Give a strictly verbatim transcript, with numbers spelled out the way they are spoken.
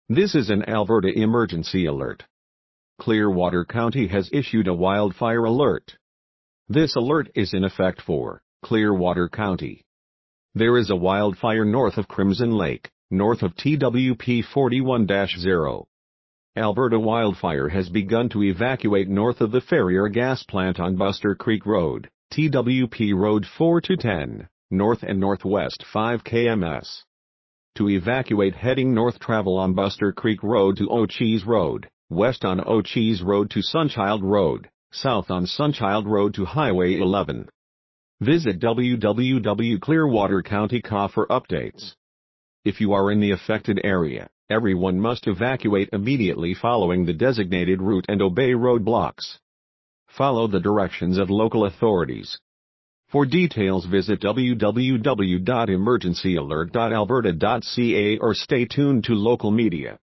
This is an Alberta emergency alert. Clearwater County has issued a wildfire alert. This alert is in effect for Clearwater County. There is a wildfire north of Crimson Lake, north of T W P forty-one dash zero. Alberta Wildfire has begun to evacuate north of the Ferrier Gas Plant on Buster Creek Road, T W P Road four to ten, north and northwest five kilometers. To evacuate heading north, travel on Buster Creek Road to O'Cheese Road, west on O'Cheese Road to Sunchild Road, south on Sunchild Road to Highway eleven. Visit w w w dot clearwater county dot c a for updates. If you are in the affected area, everyone must evacuate immediately following the designated route and obey roadblocks. Follow the directions of local authorities. For details, visit w w w dot emergency alert dot alberta dot c a or stay tuned to local media.